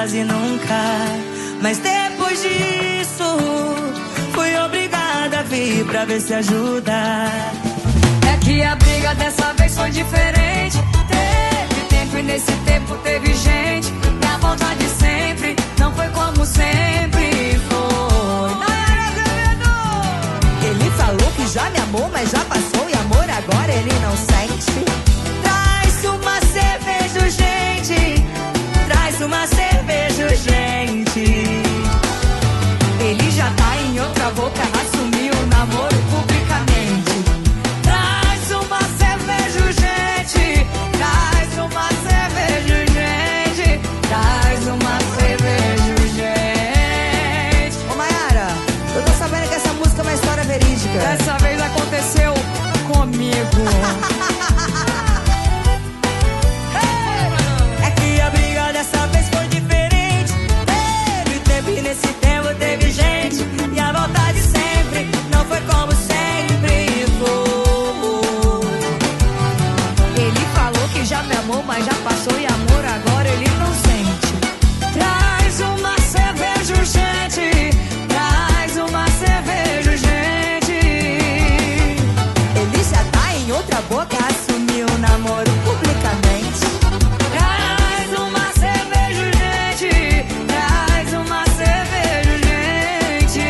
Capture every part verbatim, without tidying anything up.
quase nunca. Mas depois disso, fui obrigada a vir pra ver se ajuda. É que a briga dessa vez foi diferente. Teve tempo e nesse tempo teve gente. E a volta de sempre não foi como sempre foi. Ele falou que já me amou, mas já passou. E amor agora ele não sente. Traz uma cerveja, gente. Traz uma cerveja, gente. Ele já tá em outra boca, assumiu o namoro publicamente. Traz uma cerveja, gente. Traz uma cerveja, gente. Traz uma cerveja, gente. Ô Mayara, eu tô sabendo que essa música é uma história verídica. Dessa vez aconteceu comigo. É que a briga dessa vez foi diferente. Teve tempo e nesse tempo teve gente. E a volta de sempre não foi como sempre foi. Ele falou que já me amou, mas já passou. E amor agora ele não sente. Traz uma cerveja, gente. Traz uma cerveja, gente. Ele já tá em outra boca, assumiu o namoro publicamente. Traz uma cerveja, gente. Traz uma cerveja, gente.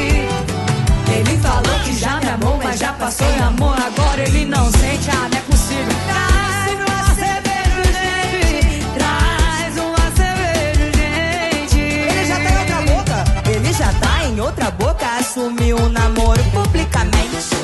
Ele falou que já me amou, mas já passou. E amor agora ele não sente. Ah, não é possível. Traz uma cerveja, gente. Traz uma cerveja, gente. Ele já tá em outra boca. Ele já tá em outra boca, assumiu o namoro publicamente.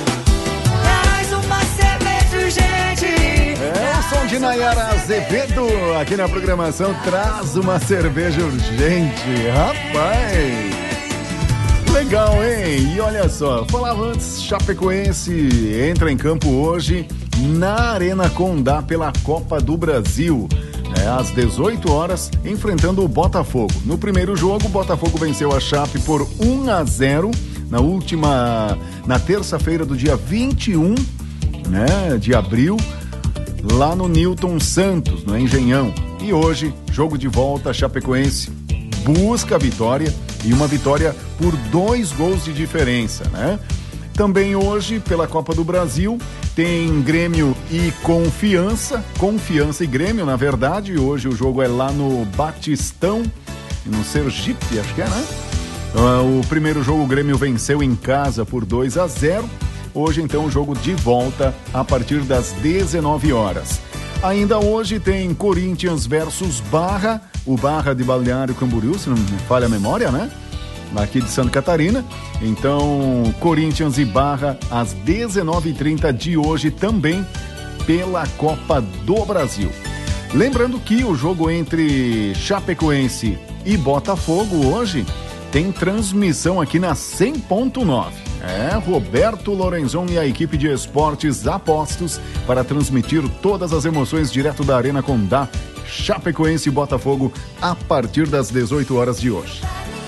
Traz uma cerveja, gente. É o som de Nayara Azevedo aqui na programação. Traz uma cerveja urgente, rapaz. Legal, hein? E olha só, falava antes, Chapecoense entra em campo hoje na Arena Condá pela Copa do Brasil. É, às dezoito horas, enfrentando o Botafogo. No primeiro jogo, o Botafogo venceu a Chape por um a zero na última, na terça-feira do dia vinte e um, né, de abril, lá no Newton Santos, no Engenhão. E hoje, jogo de volta, Chapecoense busca a vitória e uma vitória por dois gols de diferença, né? Também hoje, pela Copa do Brasil, tem Grêmio e Confiança, Confiança e Grêmio, na verdade. Hoje o jogo é lá no Batistão, no Sergipe, acho que é, né? Uh, o primeiro jogo o Grêmio venceu em casa por dois a zero. Hoje, então, o jogo de volta a partir das dezenove horas. Ainda hoje tem Corinthians versus Barra, o Barra de Balneário Camboriú, se não me falha a memória, né? Aqui de Santa Catarina. Então, Corinthians e Barra às dezenove e trinta de hoje também pela Copa do Brasil. Lembrando que o jogo entre Chapecoense e Botafogo hoje tem transmissão aqui na cem ponto nove. É, Roberto Lorenzon e a equipe de esportes apostos para transmitir todas as emoções direto da Arena Condá, Chapecoense e Botafogo a partir das dezoito horas de hoje.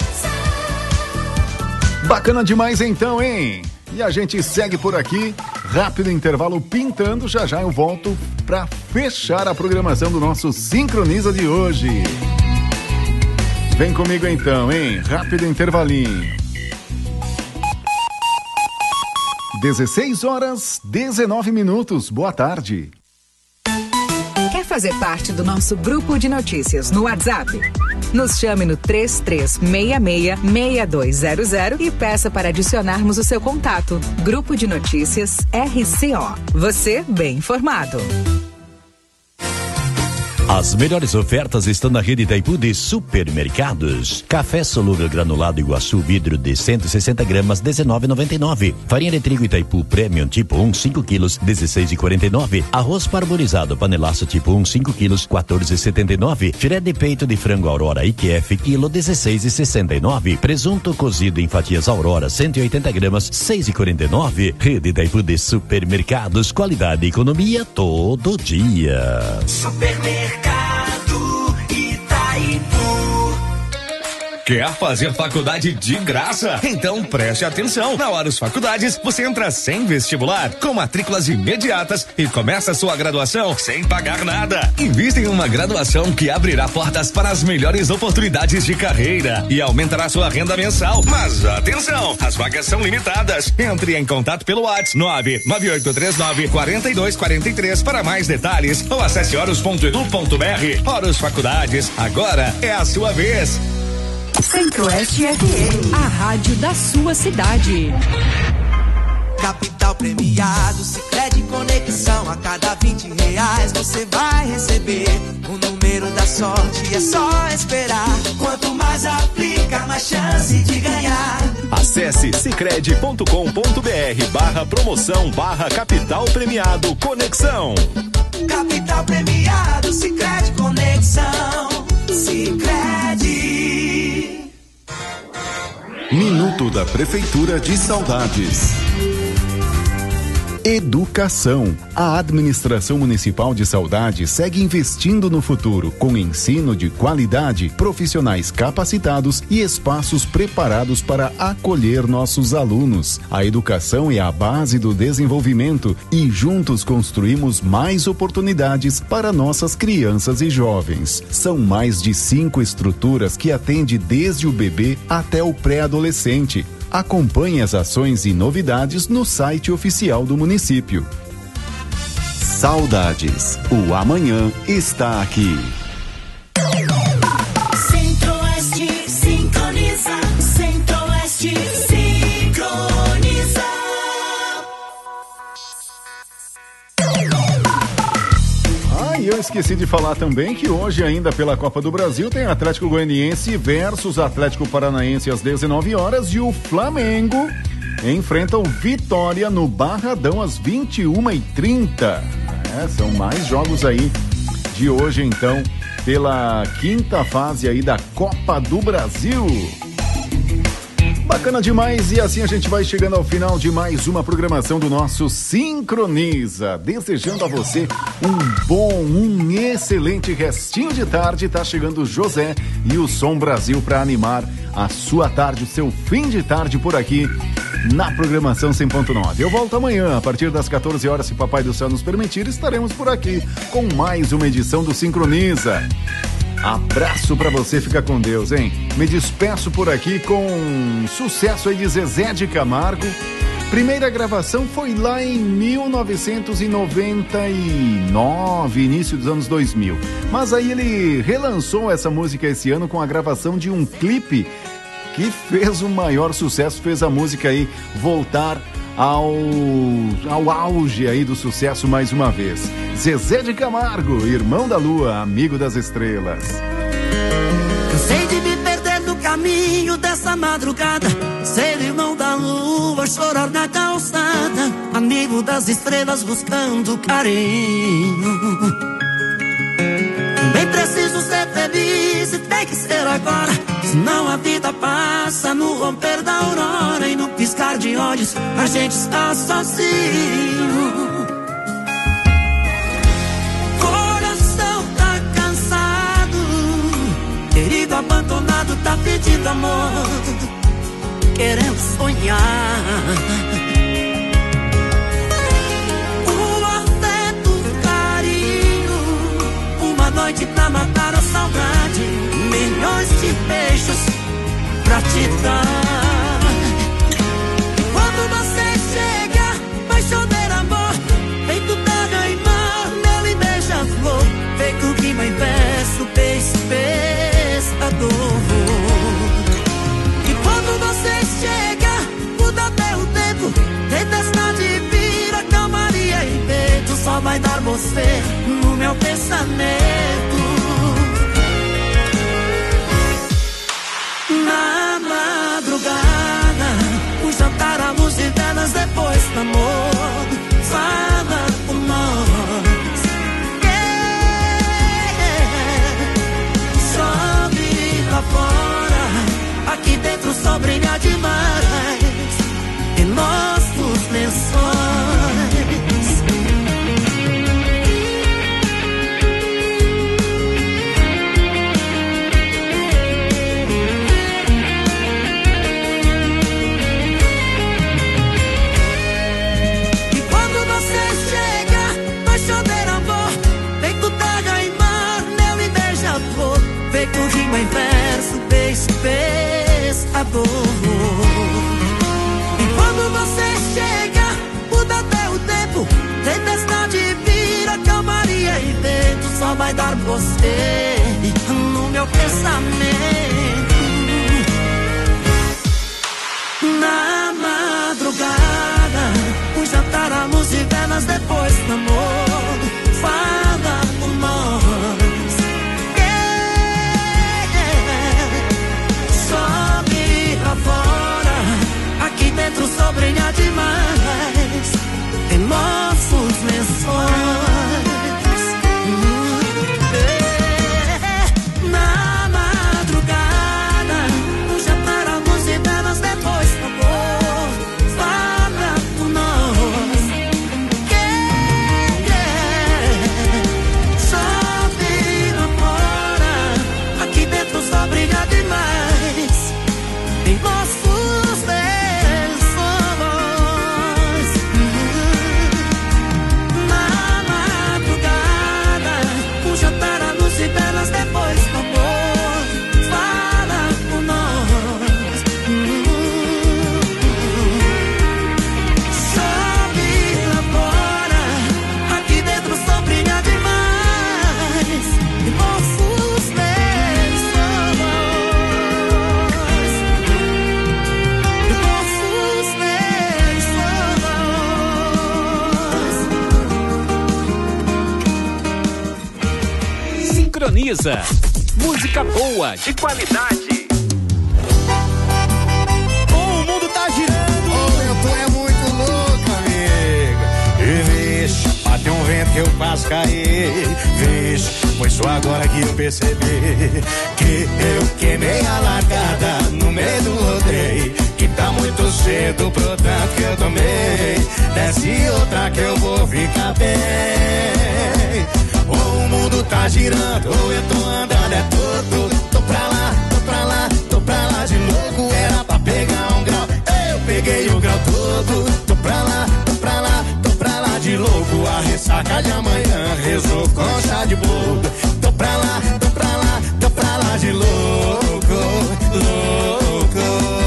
Bacana demais então, hein? E a gente segue por aqui, rápido intervalo pintando, já já eu volto para fechar a programação do nosso Sincroniza de hoje. Vem comigo então, hein? Rápido intervalinho. dezesseis horas, dezenove minutos. Boa tarde. Quer fazer parte do nosso grupo de notícias no WhatsApp? Nos chame no três três seis seis, seis dois zero zero e peça para adicionarmos o seu contato. Grupo de Notícias R C O. Você bem informado. As melhores ofertas estão na rede Itaipu de supermercados. Café solúvel granulado Iguaçu vidro de cento e sessenta gramas, dezenove e noventa e nove. Farinha de trigo Itaipu Premium tipo um, cinco quilos, dezesseis e quarenta e nove. Arroz parborizado panelaço tipo um, cinco quilos, quatorze e setenta e nove. Filé de peito de frango Aurora I Q F quilo, dezesseis e sessenta e nove. Presunto cozido em fatias Aurora, cento e oitenta gramas, seis e quarenta e nove. Rede Itaipu de supermercados, qualidade e economia todo dia. Supermercado Itaipu. Quer fazer faculdade de graça? Então preste atenção. Na Horus Faculdades, você entra sem vestibular, com matrículas imediatas e começa a sua graduação sem pagar nada. Invista em uma graduação que abrirá portas para as melhores oportunidades de carreira e aumentará sua renda mensal. Mas atenção, as vagas são limitadas. Entre em contato pelo WhatsApp nove nove oito três nove quatro dois quatro três para mais detalhes ou acesse horus ponto edu ponto br. Horus Faculdades, agora é a sua vez. Centro-Oeste F M, a rádio da sua cidade. Capital premiado, Sicredi Conexão. A cada vinte reais você vai receber o número da sorte, é só esperar. Quanto mais aplica, mais chance de ganhar. Acesse sicredi ponto com ponto br barra promoção barra capital premiado Conexão. Capital premiado, Sicredi Conexão. Sicredi. Minuto da Prefeitura de Saudades. Educação. A administração municipal de Saudades segue investindo no futuro, com ensino de qualidade, profissionais capacitados e espaços preparados para acolher nossos alunos. A educação é a base do desenvolvimento e juntos construímos mais oportunidades para nossas crianças e jovens. São mais de cinco estruturas que atendem desde o bebê até o pré-adolescente. Acompanhe as ações e novidades no site oficial do município. Saudades. O amanhã está aqui. Centro-Oeste sincroniza. Centro-Oeste sincroniza. Ah, e eu esqueci de falar também que hoje ainda pela Copa do Brasil tem Atlético Goianiense versus Atlético Paranaense às dezenove horas e o Flamengo enfrenta o Vitória no Barradão às vinte e uma e trinta. É, são mais jogos aí de hoje então pela quinta fase aí da Copa do Brasil. Bacana demais, e assim a gente vai chegando ao final de mais uma programação do nosso Sincroniza. Desejando a você um bom, um excelente restinho de tarde. Tá chegando o José e o Som Brasil para animar a sua tarde, o seu fim de tarde por aqui na programação cem ponto nove. Eu volto amanhã, a partir das quatorze horas, se Papai do Céu nos permitir, estaremos por aqui com mais uma edição do Sincroniza. Abraço pra você, fica com Deus, hein? Me despeço por aqui com sucesso aí de Zezé de Camargo. Primeira gravação foi lá em mil novecentos e noventa e nove, início dos anos dois mil. Mas aí ele relançou essa música esse ano com a gravação de um clipe que fez o maior sucesso, fez a música aí voltar ao, ao auge aí do sucesso mais uma vez. Zezé de Camargo, irmão da lua, amigo das estrelas. Cansei de me perder no caminho dessa madrugada, ser irmão da lua, chorar na calçada, amigo das estrelas buscando carinho. Também preciso ser feliz e tem que ser agora, senão a vida passa no romper da aurora e no piscar de olhos a gente está sozinho. Coração tá cansado, querido abandonado tá pedindo amor, querendo sonhar. O afeto, o carinho, uma noite pra matar a saudade, milhões de beijos pra te dar. Quando você chega, vai chover amor, feito terra e mar, mel e beija-flor, feito que mãe peço, peixe pescador. E quando você chega, muda até o tempo, tempestade vira calmaria e medo, só vai dar você no meu pensamento. Na madrugada, o jantar à luz de velas depois do amor, fala por nós. Yeah. Chove lá fora, aqui dentro o sol brilha demais em nossos lençóis. dor. E quando você chega, muda até o tempo. Tempestade vira calmaria e vento só vai dar você no meu pensamento. Na madrugada, o jantar, a luz e velas depois do amor. Fala por nós, yeah. Sobe pra fora, aqui dentro só brilha demais em nossos lençóis. Hum, yeah. Na madrugada, o jantar, a luz e velas depois do amor. Fala por nós, yeah, yeah. Sobe lá fora, aqui dentro só brilha demais em nossos lençóis. Na madrugada, o jantar, a luz e velas depois do amor. Fala por nós. Sobe lá fora, aqui dentro só brilha demais em nossos lençóis. Em nossos lençóis. Sincroniza. Música boa, de qualidade. O mundo tá girando. O vento é muito louco, amiga. E vixe, bateu um vento que eu quase caí. Vixe, foi só agora que eu percebi que eu queimei a largada no meio do rodeio. Que tá muito cedo pro tanto que eu tomei. Desce outra que eu vou ficar bem. O mundo tá girando, ou eu tô andando é todo. Tô pra lá, tô pra lá, tô pra lá de louco. Era pra pegar um grau, eu peguei o grau todo. Tô pra lá, tô pra lá, tô pra lá de louco. A ressaca de amanhã rezou com chá de bolo. Tô pra lá, tô pra lá, tô pra lá de louco, louco.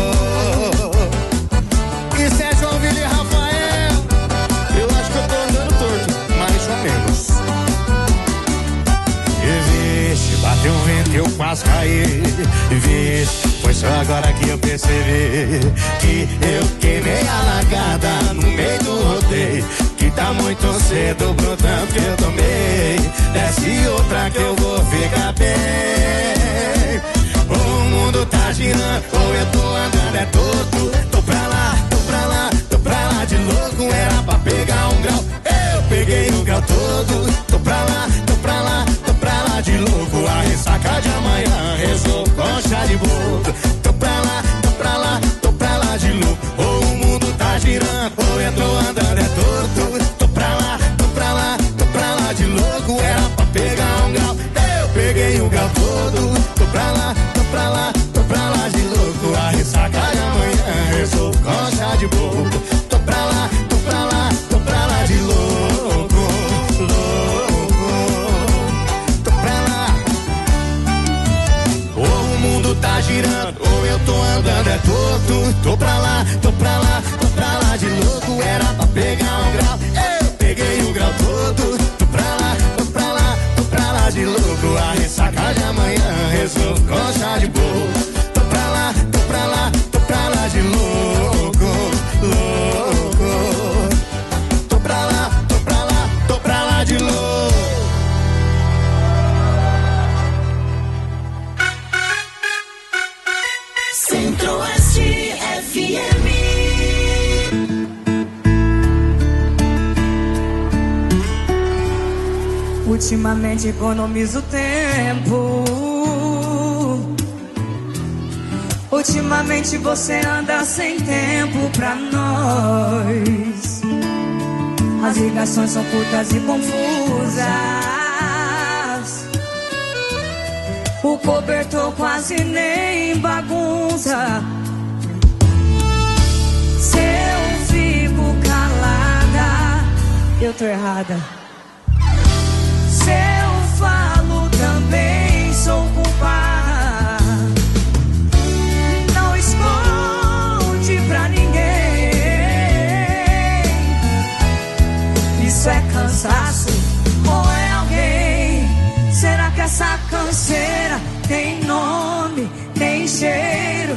Isso é João Vila e Rafael. Eu acho que eu tô andando torto, mais ou menos. E vixe, bateu um vento eu quase caí. E vixe, foi só agora que eu percebi que eu queimei a largada no meio do rodeio. Que tá muito cedo pro tanto que eu tomei. Desce outra que eu vou ficar bem. O mundo tá girando, ou eu tô andando é torto. Tô pra lá, tô pra lá, tô pra lá de louco. Era pra pegar um grau, eu peguei o grau todo. Tô pra lá, tô pra lá, tô pra lá de louco. A ressaca de amanhã rezou com chá de bolo. Tô pra lá, tô pra lá, tô pra lá de louco. Ou o mundo tá girando, ou eu tô andando é torto. Tô pra lá, tô pra lá, tô pra lá de louco. Era pra pegar um grau, eu peguei o grau todo. Tô pra lá, tô pra lá, tô pra lá de louco. A ressaca de amanhã rezou com chá de bolo. Tô pra lá, tô pra lá, tô pra lá de louco, louco. Tô pra lá. Ou o mundo tá girando, ou eu tô andando é torto. Tô pra lá, tô pra lá, tô pra lá de louco. Era pra pegar um grau, eu peguei o grau todo. Tô pra lá, tô pra lá, tô pra lá de louco. A ressaca de amanhã rezou com chá de bolo. Tô pra lá, tô pra lá, tô pra lá de louco, louco. Tô pra lá, tô pra lá, tô pra lá de louco. Centro-Oeste F M. Ultimamente economizo tempo. Ultimamente você anda sem tempo pra nós. As ligações são curtas e confusas. O cobertor quase nem bagunça. Se eu fico calada, eu tô errada. Se eu falo também sou culpada. Não escolho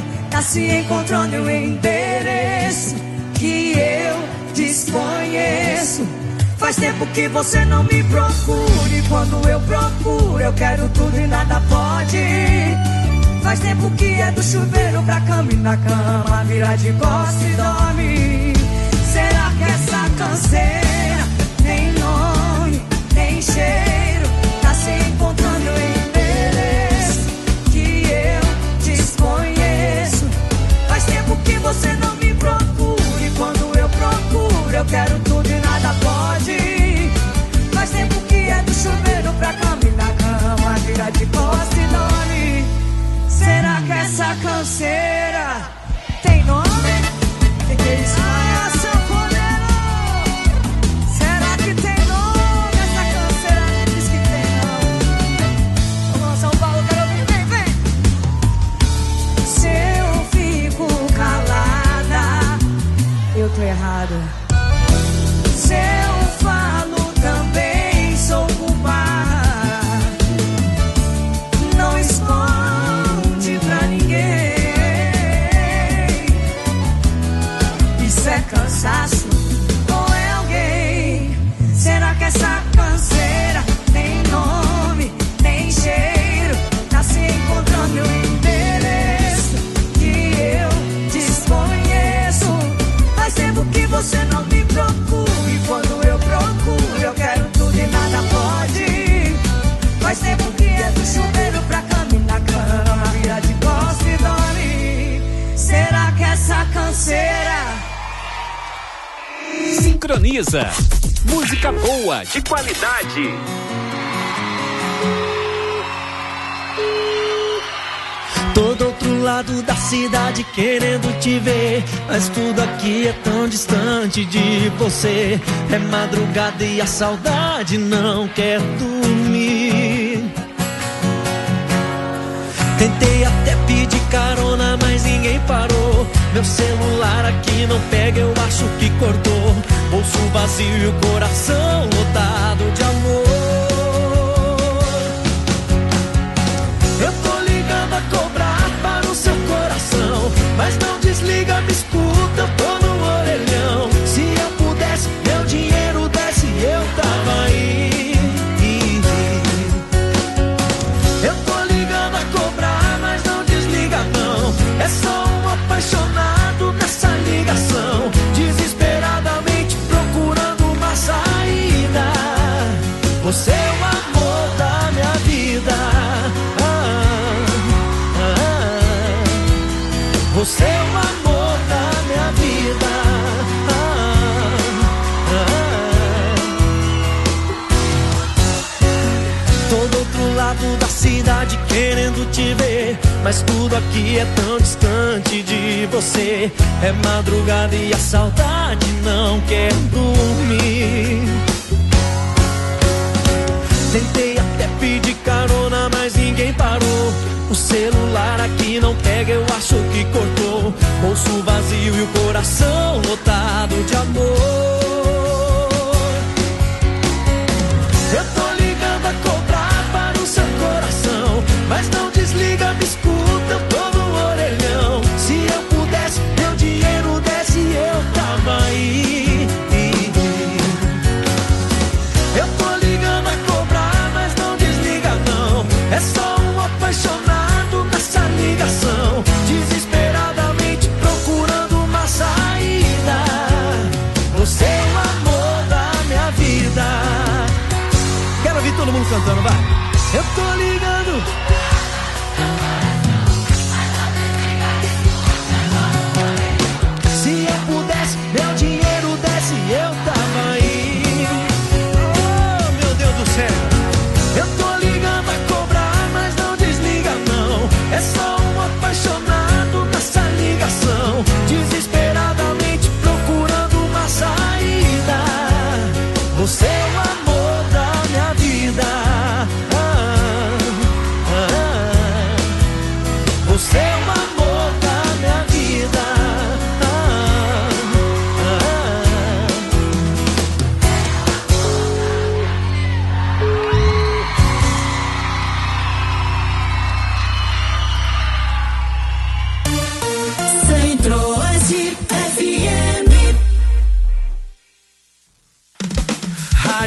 ligeiro, tá se encontrando em um endereço que eu desconheço. Faz tempo que você não me procure, quando eu procuro eu quero tudo e nada pode. Faz tempo que é do chuveiro pra cama e na cama vira de costas e dorme. Será que essa canseira tem nome, tem cheiro, tá se encontrando em endereço que eu desconheço. Faz tempo que você não me procure, quando eu procuro eu quero tudo e nada pode. Faz tempo que é do chuveiro pra cama e na cama vira de costas e dorme. Será que essa canseira tem nome? Que que é isso? Ah, sanfoneiro! Será que tem nome? Essa canseira diz que tem nome. Vamos lá, São Paulo, quero ouvir, vem, vem! Se eu fico calada, eu tô errado. Se eu falo também sou culpada. Não esconde pra ninguém. Isso é cansaço ou é alguém? Será que essa canseira tem nome, tem cheiro? Tá se encontrando em um endereço que eu desconheço. Faz tempo que você não me procura, e quando eu procuro eu quero tudo e nada pode. Faz tempo que é do chuveiro pra cama e na cama vira de costas e dorme. Será que essa canseira Sincroniza. Música boa, de qualidade. Tô do outro lado da cidade querendo te ver, mas tudo aqui é tão distante de você. É madrugada e a saudade não quer dormir. Tentei até pedir carona, mas ninguém parou. Meu celular aqui não pega, eu acho que cortou. Bolso vazio e o coração lotado de amor. Eu tô ligando a cobrar para o seu coração, mas não desliga, me escuta, eu tô no orelhão. Se eu pudesse, meu dinheiro desse, eu tava aí. Eu tô ligando a cobrar, mas não desliga não. É só um apaixonado nessa ligação, desesperadamente procurando uma saída. Você é o amor da minha vida. Você é o amor da minha vida. Ah, ah. Tô do outro lado da cidade querendo te ver, mas tudo aqui é tão distante de você. É madrugada e a saudade não quer dormir. Tentei até pedir carona, mas ninguém parou. O celular aqui não pega, eu acho que cortou. Bolso vazio e o coração lotado de amor. Eu tô ligando a cobrar para o seu coração, mas não desliga, me escuta, eu tô no orelhão. Se eu pudesse, meu dinheiro desse, eu tava aí. Eu tô ligando a cobrar, mas não desliga não. É só um apaixonado nessa ligação, desesperadamente procurando uma saída. Você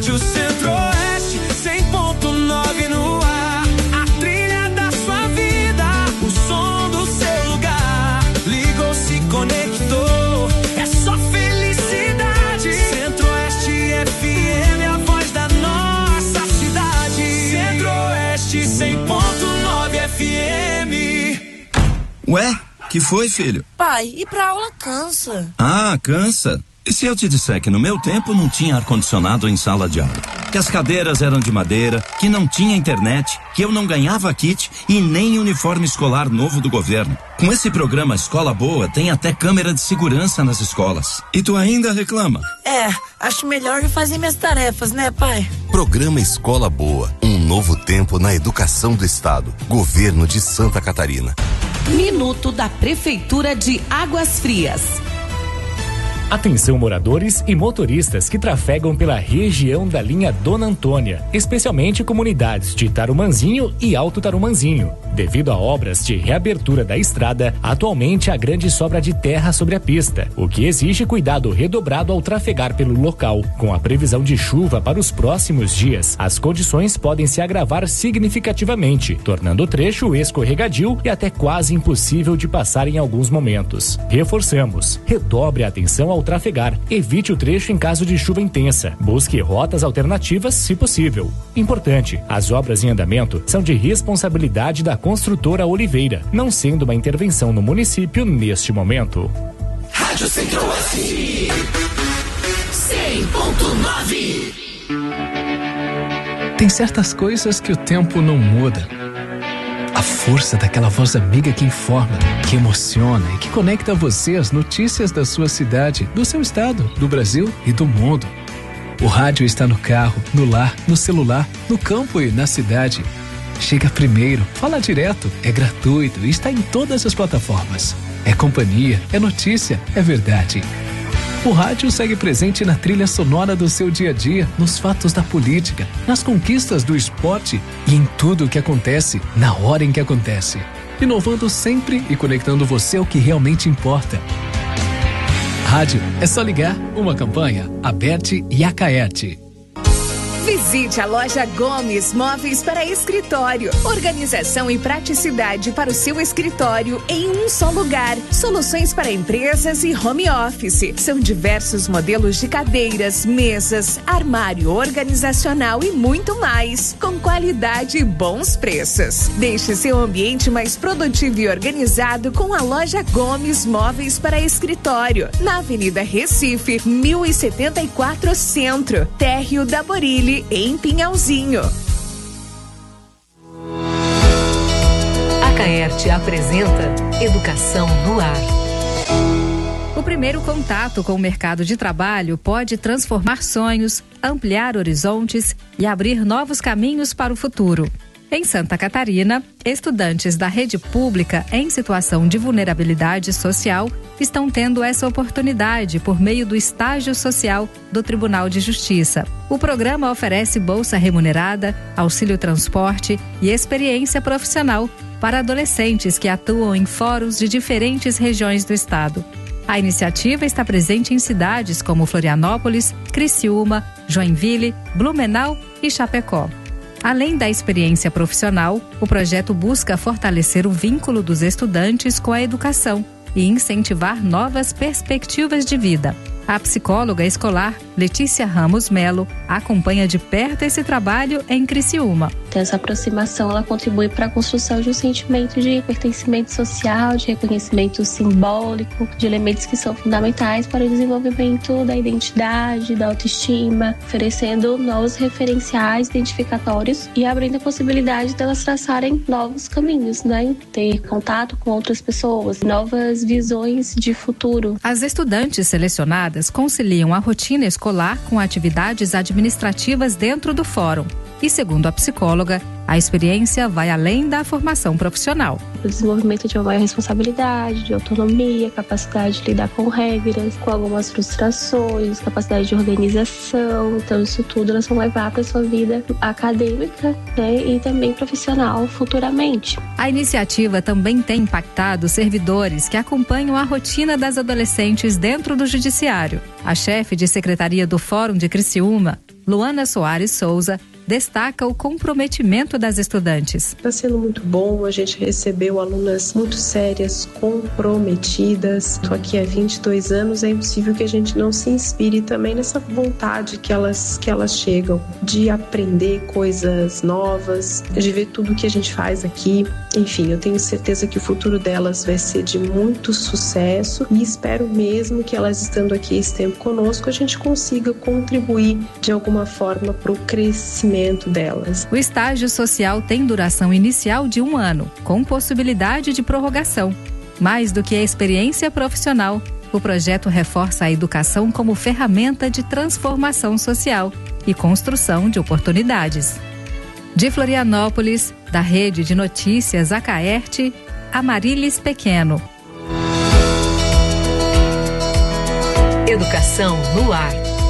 Rádio Centro-Oeste, cem ponto nove no ar. A trilha da sua vida, o som do seu lugar. Ligou, se conectou, é só felicidade. Centro-Oeste F M, a voz da nossa cidade. Centro-Oeste, cem ponto nove F M. Ué, que foi, filho? Pai, ir pra aula cansa. Ah, cansa? E se eu te disser que no meu tempo não tinha ar-condicionado em sala de aula? Que as cadeiras eram de madeira, que não tinha internet, que eu não ganhava kit e nem uniforme escolar novo do governo. Com esse programa Escola Boa, tem até câmera de segurança nas escolas. E tu ainda reclama? É, acho melhor eu fazer minhas tarefas, né, pai? Programa Escola Boa, um novo tempo na educação do estado. Governo de Santa Catarina. Minuto da Prefeitura de Águas Frias. Atenção moradores e motoristas que trafegam pela região da linha Dona Antônia, especialmente comunidades de Tarumanzinho e Alto Tarumanzinho. Devido a obras de reabertura da estrada, atualmente há grande sobra de terra sobre a pista, o que exige cuidado redobrado ao trafegar pelo local. Com a previsão de chuva para os próximos dias, as condições podem se agravar significativamente, tornando o trecho escorregadio e até quase impossível de passar em alguns momentos. Reforçamos, redobre a atenção ao trafegar, evite o trecho em caso de chuva intensa, busque rotas alternativas se possível. Importante, as obras em andamento são de responsabilidade da construtora Oliveira, não sendo uma intervenção no município neste momento. Rádio Centro-Oeste, cem ponto nove. Tem certas coisas que o tempo não muda. A força daquela voz amiga que informa, que emociona e que conecta você às notícias da sua cidade, do seu estado, do Brasil e do mundo. O rádio está no carro, no lar, no celular, no campo e na cidade. Chega primeiro, fala direto, é gratuito e está em todas as plataformas. É companhia, é notícia, é verdade. O rádio segue presente na trilha sonora do seu dia a dia, nos fatos da política, nas conquistas do esporte e em tudo o que acontece, na hora em que acontece. Inovando sempre e conectando você ao que realmente importa. Rádio, é só ligar. Uma campanha, Aberte e Acaerte. Visite a loja Gomes Móveis para Escritório. Organização e praticidade para o seu escritório em um só lugar. Soluções para empresas e home office. São diversos modelos de cadeiras, mesas, armário organizacional e muito mais. Com qualidade e bons preços. Deixe seu ambiente mais produtivo e organizado com a loja Gomes Móveis para Escritório. Na Avenida Recife, mil e setenta e quatro Centro. Térreo da Borilli, em Pinhalzinho. A Caerte apresenta Educação no Ar. O primeiro contato com o mercado de trabalho pode transformar sonhos, ampliar horizontes e abrir novos caminhos para o futuro. Em Santa Catarina, estudantes da rede pública em situação de vulnerabilidade social estão tendo essa oportunidade por meio do estágio social do Tribunal de Justiça. O programa oferece bolsa remunerada, auxílio transporte e experiência profissional para adolescentes que atuam em fóruns de diferentes regiões do estado. A iniciativa está presente em cidades como Florianópolis, Criciúma, Joinville, Blumenau e Chapecó. Além da experiência profissional, o projeto busca fortalecer o vínculo dos estudantes com a educação e incentivar novas perspectivas de vida. A psicóloga escolar Letícia Ramos Melo acompanha de perto esse trabalho em Criciúma. Então, essa aproximação ela contribui para a construção de um sentimento de pertencimento social, de reconhecimento simbólico, de elementos que são fundamentais para o desenvolvimento da identidade, da autoestima, oferecendo novos referenciais identificatórios e abrindo a possibilidade delas traçarem novos caminhos, né? Ter contato com outras pessoas, novas visões de futuro. As estudantes selecionadas conciliam a rotina escolar com atividades administrativas dentro do fórum. E, segundo a psicóloga, a experiência vai além da formação profissional. O desenvolvimento de uma maior responsabilidade, de autonomia, capacidade de lidar com regras, com algumas frustrações, capacidade de organização. Então, isso tudo elas vão levar para a sua vida acadêmica, né, e também profissional futuramente. A iniciativa também tem impactado servidores que acompanham a rotina das adolescentes dentro do judiciário. A chefe de secretaria do Fórum de Criciúma, Luana Soares Souza, destaca o comprometimento das estudantes. Está sendo muito bom, a gente recebeu alunas muito sérias, comprometidas. Estou aqui há vinte e dois anos, é impossível que a gente não se inspire também nessa vontade que elas, que elas chegam de aprender coisas novas, de ver tudo que a gente faz aqui. Enfim, eu tenho certeza que o futuro delas vai ser de muito sucesso e espero mesmo que elas estando aqui esse tempo conosco, a gente consiga contribuir de alguma forma para o crescimento delas. O estágio social tem duração inicial de um ano, com possibilidade de prorrogação. Mais do que a experiência profissional, o projeto reforça a educação como ferramenta de transformação social e construção de oportunidades. De Florianópolis, da Rede de Notícias Acaerte, Amarilis Pequeno. Educação no ar.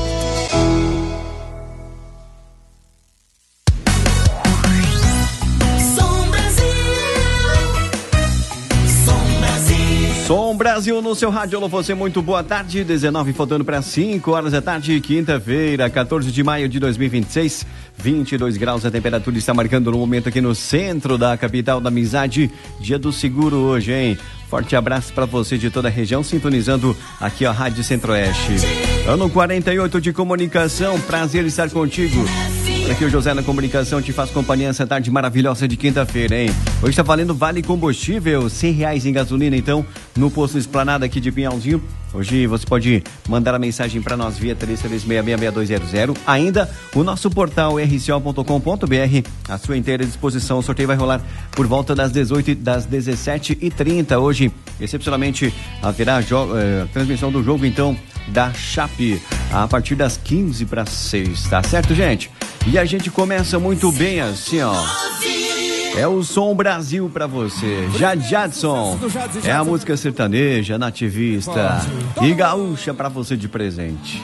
Som Brasil no seu rádio. Alô, você, muito boa tarde. dezenove faltando para cinco horas da tarde, quinta-feira, quatorze de maio de dois mil e vinte e seis. vinte e dois graus a temperatura está marcando no momento aqui no centro da capital da amizade. Dia do seguro hoje, hein? Forte abraço para você de toda a região, sintonizando aqui a Rádio Centro-Oeste. Ano quarenta e oito de comunicação, prazer estar contigo. Aqui o José na Comunicação te faz companhia nessa tarde maravilhosa de quinta-feira, hein? Hoje está valendo Vale Combustível, cem reais em gasolina, então, no posto Esplanada aqui de Pinhalzinho. Hoje você pode mandar a mensagem para nós via três três seis, seis seis dois zero zero. Ainda o nosso portal r c o ponto com ponto b r, à sua inteira disposição. O sorteio vai rolar por volta das dezoito, das dezessete e trinta. Hoje, excepcionalmente, haverá jo- eh, transmissão do jogo, então, da Chape, a partir das quinze para seis. Tá certo, gente? E a gente começa muito bem assim, ó. É o Som Brasil pra você. Jad Jadson. É a música sertaneja, nativista e gaúcha pra você de presente.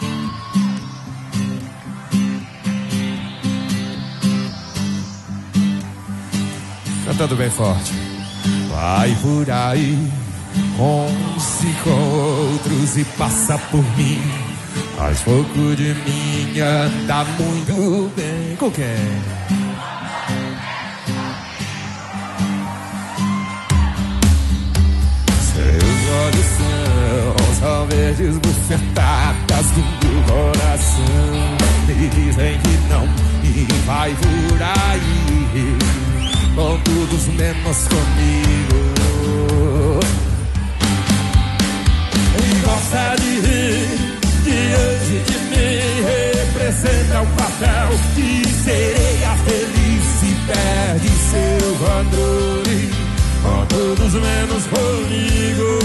Cantando bem forte. Vai por aí com-se com outros e passa por mim. Faz pouco de mim anda muito bem. Com quem? Seus olhos são, são verdes bufetadas do coração. Me dizem que não e vai por aí com todos menos comigo. E gosta de rir diante de mim, representa o papel de sereia feliz e perde seu controle com todos menos comigo.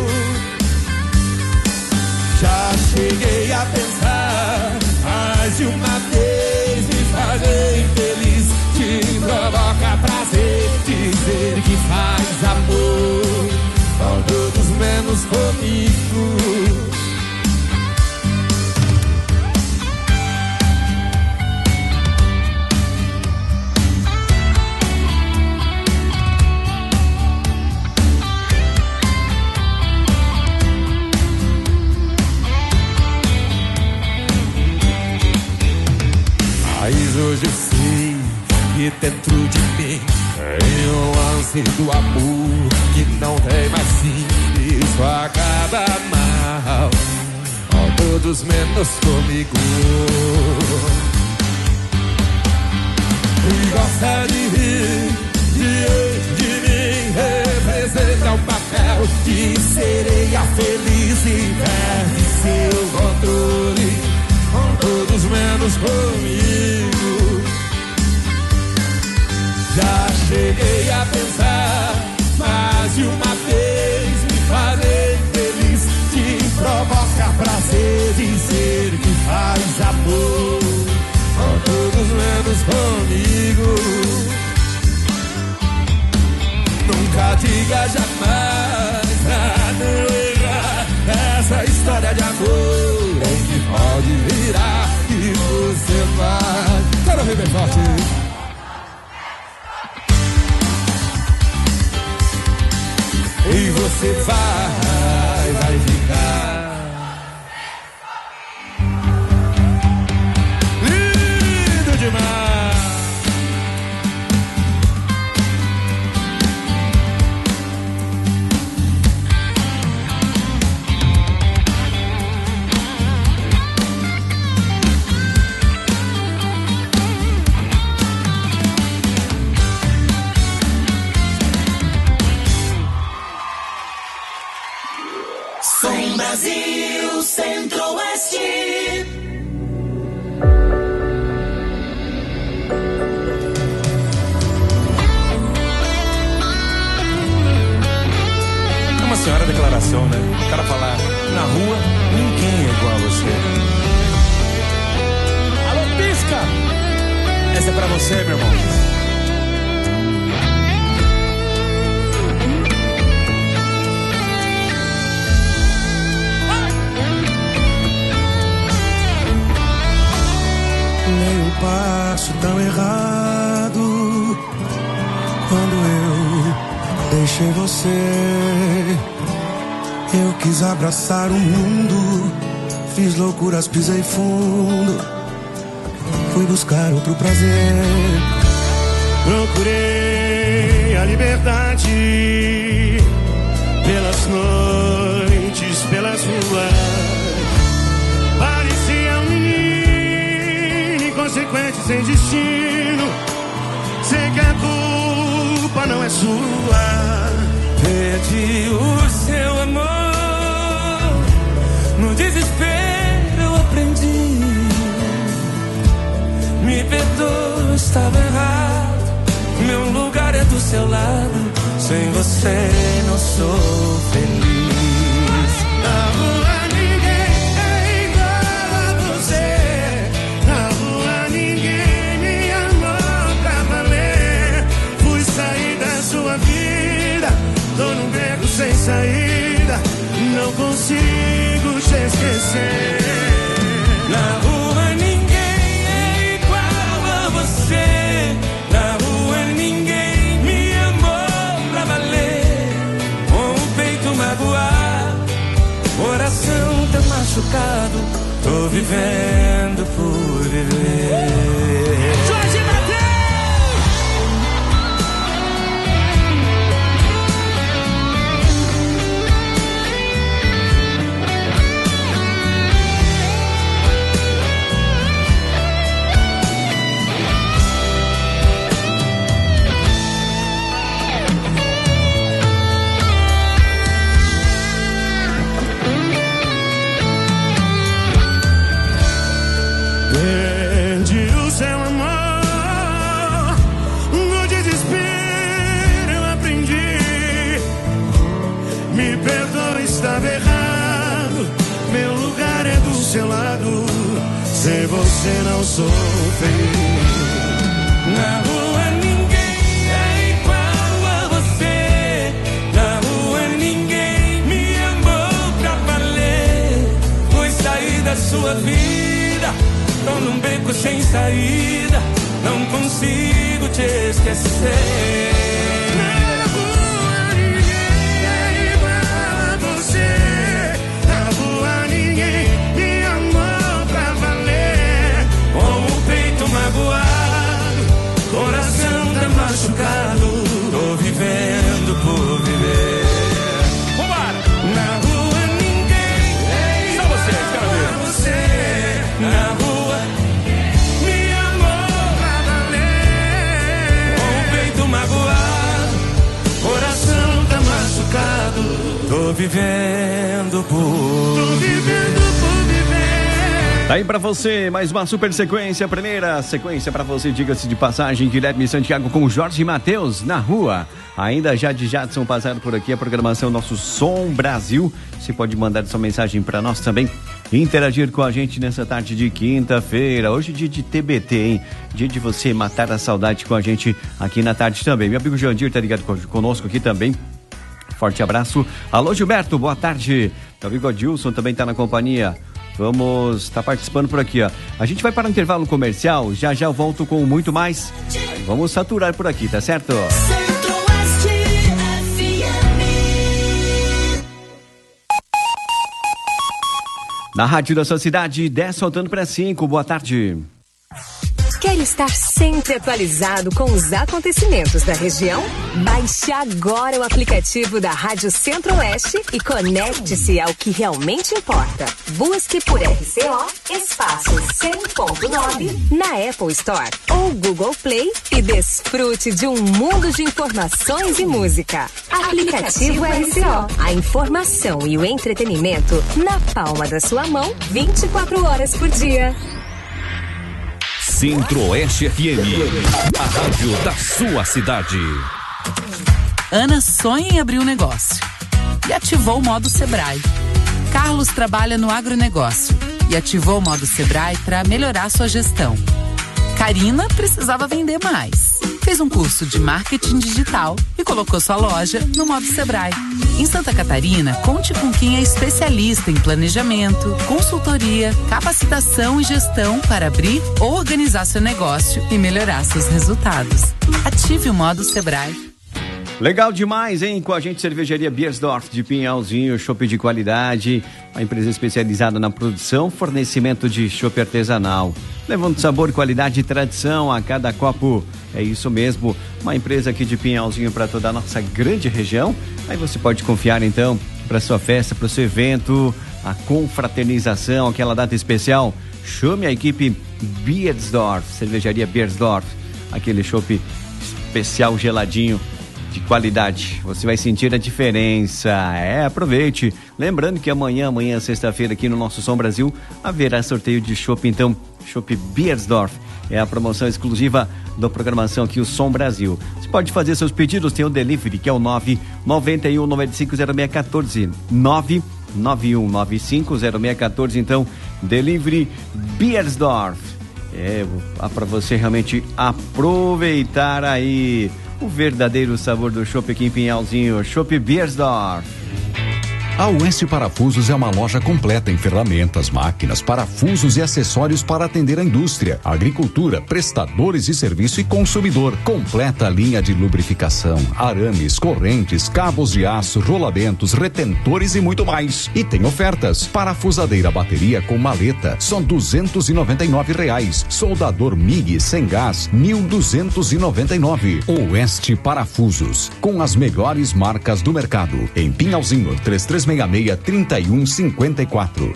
Já cheguei a pensar mais de uma vez me fazer infeliz, te provoca prazer dizer que faz amor com todos menos comigo. Mas hoje eu sei que dentro de mim tem um ânsia do amor que não tem mais fim. Isso acaba mal, com todos menos comigo. E gosta de rir diante de mim, representa o papel de sereia feliz e perde seu controle com todos menos comigo. Já cheguei a pensar mais de uma vez me fazer feliz, te provoca prazer dizer que faz amor com todos menos comigo. Nunca diga jamais pra não errar, essa história de amor é que pode virar e você vai. Quero ver bem forte. E você vai, vai ficar. Som Brasil Centro-Oeste. É uma senhora declaração, né? O cara falar, na rua, ninguém é igual a você. Alô, pisca! Essa é pra você, meu irmão. Nem um passo tão errado quando eu deixei você. Eu quis abraçar o mundo, fiz loucuras, pisei fundo, fui buscar outro prazer. Procurei a liberdade pelas noites, pelas ruas. Parecia um menino inconsequente, sem destino. Sei que a culpa não é sua. Perdi o seu amor, no desespero eu aprendi. Me perdoa, estava errado, meu lugar é do seu lado. Sem você não sou feliz. Na rua ninguém é igual a você. Na rua ninguém me amou pra valer. Fui sair da sua vida, tô num beco sem saída, não consigo te esquecer. Na rua ninguém é igual a você. Na rua ninguém me amou pra valer. Com o peito magoado, coração tá machucado, tô vivendo por viver. Jorge Mateus! Perdi o seu amor, no desespero eu aprendi. Me perdoa, estava errado, meu lugar é do seu lado. Sem você não sou feliz. Na rua ninguém é igual a você. Na rua ninguém me amou pra valer. Fui sair da sua vida, tô num beco sem saída, não consigo te esquecer. Na rua ninguém é igual a você. Na rua ninguém me amou pra valer. Com o peito magoado, coração tá machucado, tô vivendo por viver. Vambora! Na rua ninguém é igual só vocês, quero ver. a você. Na rua Me amou pra valer. com o peito magoado, coração tá machucado, tô vivendo por Tô vivendo por viver. Tá aí pra você, mais uma super sequência. Primeira sequência pra você, diga-se de passagem, Guilherme Santiago com Jorge Mateus na rua. Ainda já de Jadson passando por aqui, a programação Nosso Som Brasil. Você pode mandar sua mensagem pra nós também, interagir com a gente nessa tarde de quinta-feira. Hoje dia de T B T, hein? Dia de você matar a saudade com a gente aqui na tarde também. Meu amigo Jandir tá ligado conosco aqui também. Forte abraço. Alô, Gilberto, boa tarde. Meu amigo Adilson também tá na companhia. Vamos estar tá participando por aqui, ó. A gente vai para o intervalo comercial, já já eu volto com muito mais. Vamos saturar por aqui, tá certo? Na rádio da sua cidade, dez soltando para cinco, boa tarde. Quer estar sempre atualizado com os acontecimentos da região? Baixe agora o aplicativo da Rádio Centro-Oeste e conecte-se ao que realmente importa. Busque por R C O espaço cem ponto nove na Apple Store ou Google Play e desfrute de um mundo de informações e música. Aplicativo R C O. A informação e o entretenimento na palma da sua mão, vinte e quatro horas por dia. Centro-Oeste F M, a rádio da sua cidade. Ana sonha em abrir um negócio e ativou o modo Sebrae. Carlos trabalha no agronegócio e ativou o modo Sebrae para melhorar sua gestão. Karina precisava vender mais. Fez um curso de marketing digital e colocou sua loja no modo Sebrae. Em Santa Catarina, conte com quem é especialista em planejamento, consultoria, capacitação e gestão para abrir ou organizar seu negócio e melhorar seus resultados. Ative o modo Sebrae. Legal demais, hein? Com a gente, Cervejaria Biersdorf de Pinhalzinho, chopp de qualidade, uma empresa especializada na produção, fornecimento de chopp artesanal, levando sabor, qualidade e tradição a cada copo. É isso mesmo, uma empresa aqui de Pinhalzinho para toda a nossa grande região. Aí você pode confiar então para sua festa, para o seu evento, a confraternização, aquela data especial. Chame a equipe Biersdorf, Cervejaria Biersdorf, aquele chopp especial geladinho de qualidade, você vai sentir a diferença. É, aproveite. Lembrando que amanhã, amanhã, sexta-feira, aqui no nosso Som Brasil, haverá sorteio de chopp, então, chopp Biersdorf. É a promoção exclusiva da programação aqui, o Som Brasil. Você pode fazer seus pedidos, tem o delivery, que é o nove nove um nove cinco zero seis um quatro, nove nove um nove cinco zero seis um quatro, então, delivery Biersdorf. É, para você realmente aproveitar aí o verdadeiro sabor do chopp aqui em Pinhalzinho, chopp Biersdorf. A Oeste Parafusos é uma loja completa em ferramentas, máquinas, parafusos e acessórios para atender a indústria, agricultura, prestadores de serviço e consumidor. Completa a linha de lubrificação, arames, correntes, cabos de aço, rolamentos, retentores e muito mais. E tem ofertas. Parafusadeira bateria com maleta, só duzentos e noventa e nove reais. Soldador M I G sem gás, mil duzentos e noventa e nove. Oeste Parafusos, com as melhores marcas do mercado. Em Pinhalzinho, três três seis seis, três um cinco quatro.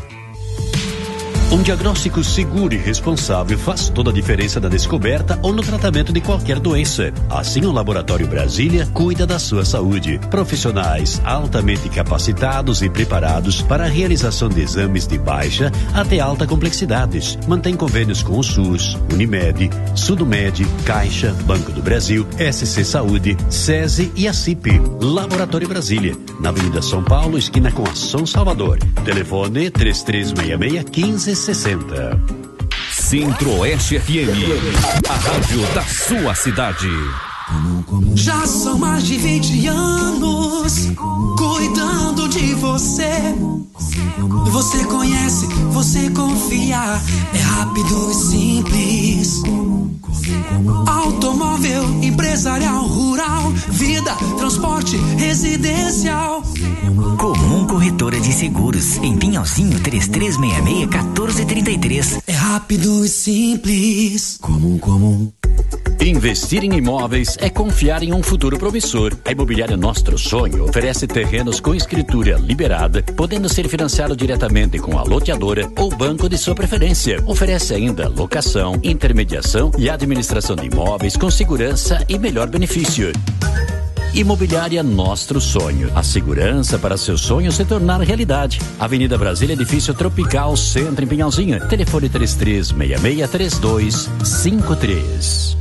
Um diagnóstico seguro e responsável faz toda a diferença na descoberta ou no tratamento de qualquer doença. Assim, o Laboratório Brasília cuida da sua saúde. Profissionais altamente capacitados e preparados para a realização de exames de baixa até alta complexidades. Mantém convênios com o SUS, Unimed, Sudomed, Caixa, Banco do Brasil, S C Saúde, SESI e a C I P. Laboratório Brasília, na Avenida São Paulo, esquina com a São Salvador. Telefone três três seis seis, um cinco sessenta. Centro-Oeste F M, a rádio da sua cidade. Já são mais de vinte anos cuidando de você. Você conhece, você confia. É rápido e simples. Automóvel, empresarial, rural, vida, transporte, residencial. Comum Corretora de Seguros, em Pinhalzinho, três três seis seis, um quatro três três. É rápido e simples. Comum, comum. Investir em imóveis é confiar em um futuro promissor. A Imobiliária Nostro Sonho oferece terrenos com escritura liberada, podendo ser financiado diretamente com a loteadora ou banco de sua preferência. Oferece ainda locação, intermediação e administração de imóveis com segurança e melhor benefício. Imobiliária Nostro Sonho. A segurança para seu sonho se tornar realidade. Avenida Brasília, Edifício Tropical, Centro, em Pinhalzinho. Telefone três três seis seis, três dois cinco três.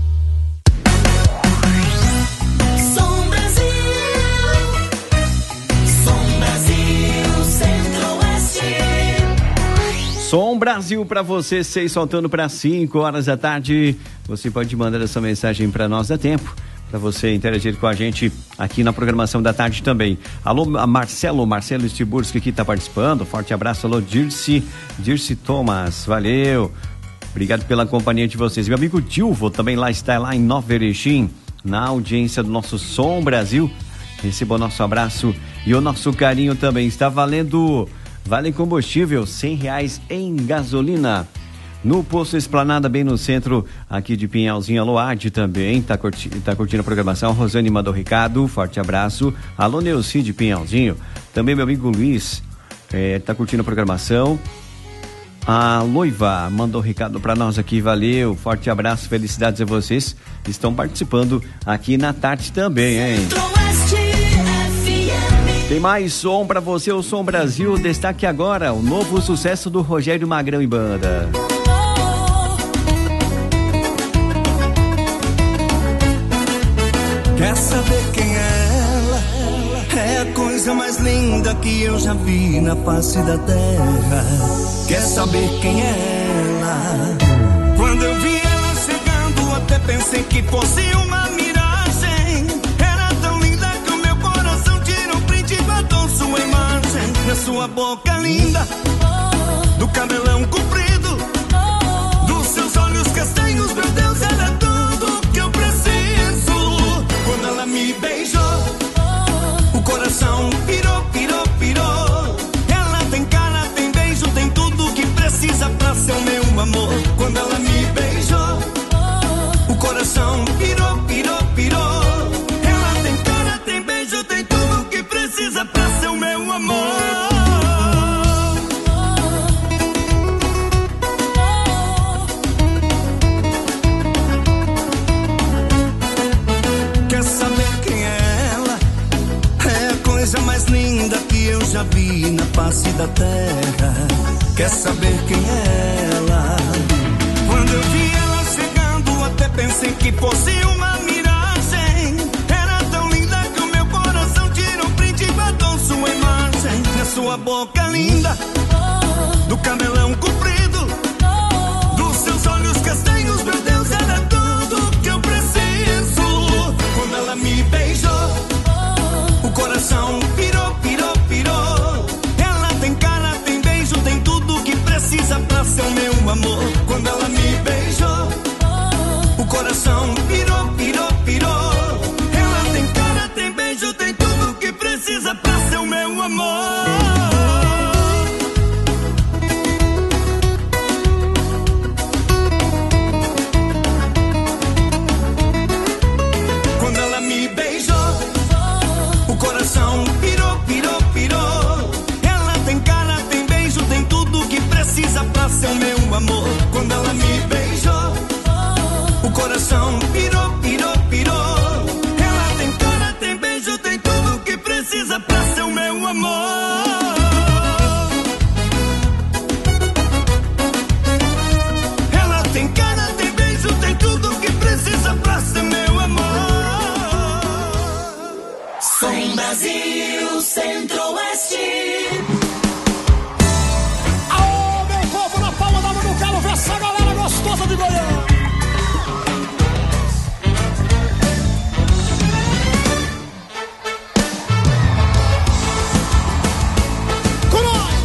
Som Brasil para você, seis soltando para cinco horas da tarde. Você pode mandar essa mensagem para nós, dá tempo para você interagir com a gente aqui na programação da tarde também. Alô, Marcelo, Marcelo Stiburski que está participando. Forte abraço. Alô, Dirce, Dirce Thomas, valeu. Obrigado pela companhia de vocês. Meu amigo Dilvo também lá está, lá em Nova Erechim, na audiência do nosso Som Brasil. Receba o nosso abraço e o nosso carinho também. Está valendo... Vale combustível, cem reais em gasolina. no Posto Esplanada, bem no centro aqui de Pinhalzinho. Alô, Adi também, tá, curti, tá curtindo a programação. Rosane mandou recado, forte abraço. Alô, Neuci de Pinhalzinho. Também meu amigo Luiz, é, tá curtindo a programação. A Loiva mandou recado para nós aqui, valeu, forte abraço, felicidades a vocês que estão participando aqui na tarde também, hein? Tem mais som para você, o Som Brasil. Destaque agora o novo sucesso do Rogério Magrão e Banda. Quer saber quem é ela? É a coisa mais linda que eu já vi na face da terra. Quer saber quem é ela? Quando eu vi ela chegando, até pensei que fosse uma miragem. Era tão linda que o meu coração tirou print e guardou sua imagem. Na sua boca linda, do cabelão comprido, dos seus olhos castanhos, meu Deus, era tudo que eu preciso. Quando ela me beijou, o coração pirou, pirou, pirou. Ela tem cara, tem beijo, tem tudo que precisa pra ser o meu amor. Quando ela me beijou, o coração pirou, pirou, pirou. Ela tem cara, tem beijo, tem tudo que precisa pra ser o meu amor. Quer saber quem é ela? É a coisa mais linda que eu já vi na face da terra. Quer saber quem é ela? Quando eu vi ela chegando, até pensei que fosse uma miragem. Era tão linda que o meu coração tirou print e guardou sua imagem. Na sua boca linda, do cabelão comprido, dos seus olhos castanhos, meu Deus, era tudo que eu preciso. Quando ela me beijou, o coração pirou, pirou, pirou. Ela tem cara, tem beijo, tem tudo que precisa pra ser o meu amor. Quando ela me beijou, o coração pirou, pirou, pirou. Ela tem cara, tem beijo, tem tudo que precisa pra ser o meu amor. Quando ela me beijou, o coração pirou, pirou, pirou. Ela tem cara, tem beijo, tem tudo que precisa pra ser o meu amor. Quando ela me beijou, o coração pirou, pirou, pirou. Ela tem cara, tem beijo, tem tudo que precisa pra ser o meu amor. Ela tem cara, tem beijo, tem tudo que precisa pra ser meu amor. Som Brasil, Centro-Oeste. Aô, meu povo, na palma da mão do calo, vê essa galera gostosa de Goiânia. Com nós!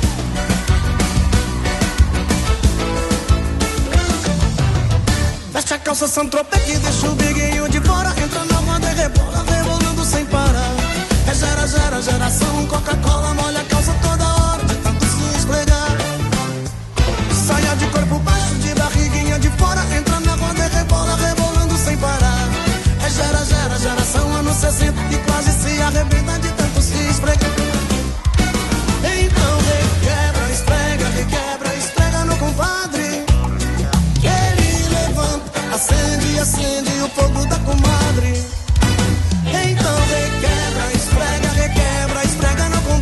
Veste a calça Saint-Tropez que deixa o biguinho de fora. Entra na roda e rebola, rebolando sem parar. É gera, gera, geração Coca-Cola, molha a calça toda hora de tanto se esfregar. Saia de corpo baixo, de barriguinha de fora. Entra na roda e rebola, rebolando sem parar. É gera, gera, geração anos sessenta e quase se arrebenta de tanto se esfregar. Então requebra, esfrega, requebra, esfrega no compadre. Que ele levanta, acende, acende o fogo da comadre. Então requebra, esfrega, requebra, esfrega no compadre.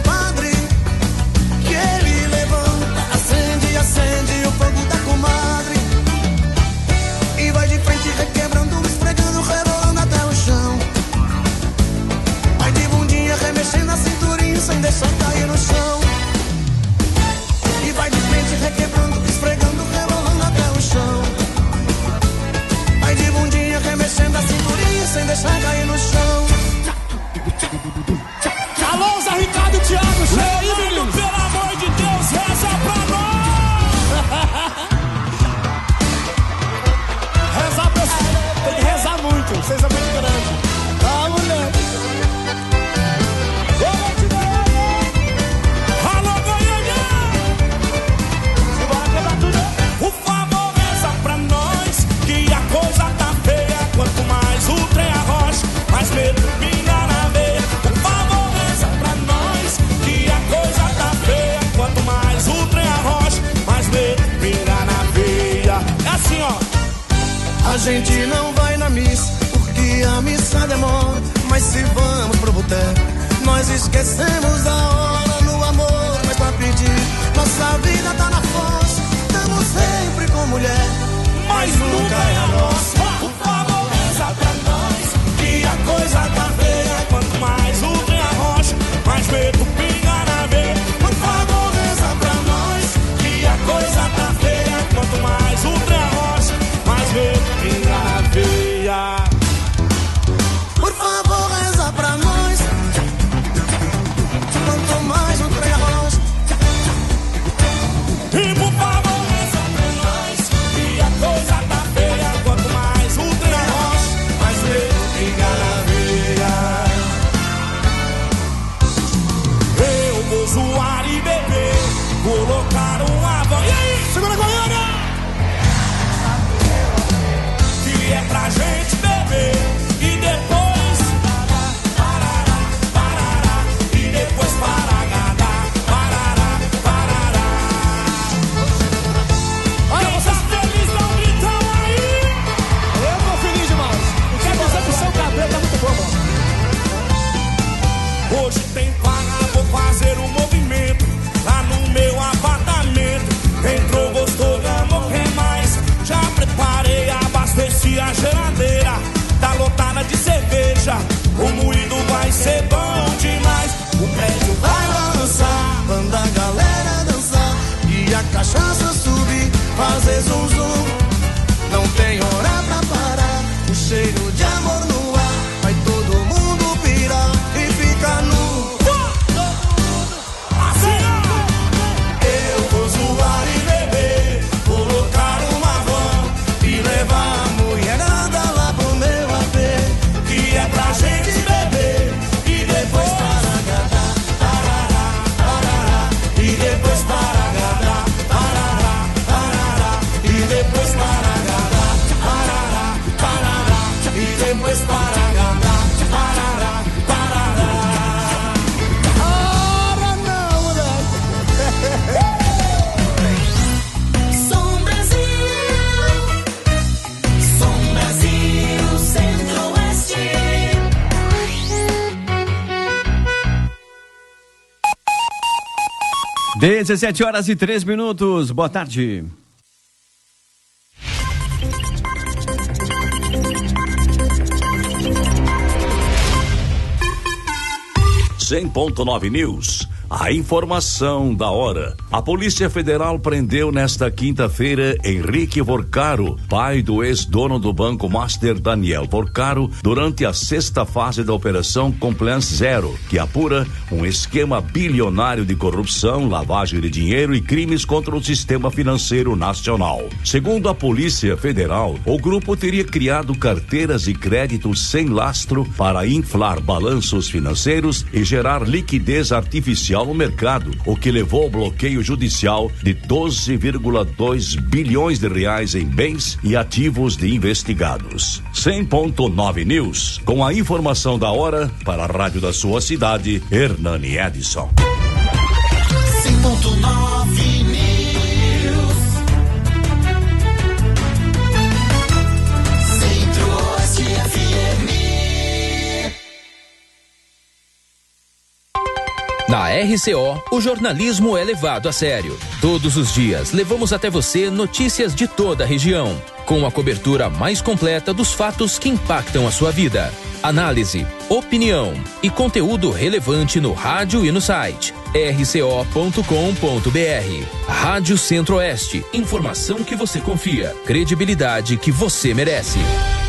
gente não vai na missa, porque a missa demora. Mas se vamos pro boteco, nós esquecemos a hora. No amor, mas pra pedir, nossa vida tá na força. Estamos sempre com mulher, mas nunca é a nossa. Por favor, reza pra nós, que a coisa tá feia. Quanto mais o trem arrocha, mais medo pinga na veia. Por favor, reza pra nós, que a coisa tá feia. Quanto mais o trem arrocha, mais medo pinga na veia. Por favor, reza pra nós, quanto mais o trem arrocha. E por favor, reza pra nós, que a coisa tá feia. Quanto mais o trem arrocha, mais medo pinga na veia. Eu vou zoar e beber, colocar uma van. E aí, segura a Goiânia! Que é pra gente beber e depois parará, parará, e depois paragadá, parará, parará. Olha, você tá feliz, não gritam aí? Eu tô feliz demais. Eu quero dizer que o seu cabelo tá muito bom, mano. Hoje tem paga, vou fazer um movimento lá no meu apartamento. Entrou, gostou, não quer mais. Já preparei, abasteci a geladeira, tá lotada de cerveja. O moído vai ser bom demais. O prédio vai balançar, manda a galera dançar e a cachaça subir, fazer zum zum. Não tem hora pra parar, o cheiro de amor no ar. Vai todo mundo pirar e ficar nu. Assim, eu vou zoar e beber, colocar uma van e levar a mulherada lá pro meu A P, que é pra gente beber e depois paragadá, parará, parará, e depois paragadá, parará, parará, e depois paragadá, parará, parará, e depois paragadá, parará, parará. Ora não, moleque. Som Brasil, Som Brasil, Centro-Oeste. dezessete horas e três minutos. Boa tarde. cem ponto nove News. A informação da hora. A Polícia Federal prendeu nesta quinta-feira Henrique Vorcaro, pai do ex-dono do Banco Master Daniel Vorcaro, durante a sexta fase da Operação Compliance Zero, que apura um esquema bilionário de corrupção, lavagem de dinheiro e crimes contra o sistema financeiro nacional. Segundo a Polícia Federal, o grupo teria criado carteiras de crédito sem lastro para inflar balanços financeiros e gerar liquidez artificial no mercado, o que levou ao bloqueio judicial de doze vírgula dois bilhões de reais em bens e ativos de investigados. cem ponto nove News, com a informação da hora para a rádio da sua cidade, Hernani Edson. cem ponto nove News. Centro-Oeste F M. Na R C O, o jornalismo é levado a sério. Todos os dias, levamos até você notícias de toda a região, com a cobertura mais completa dos fatos que impactam a sua vida. Análise, opinião e conteúdo relevante no rádio e no site r c o ponto com ponto b r. Rádio Centro-Oeste. Informação que você confia. Credibilidade que você merece.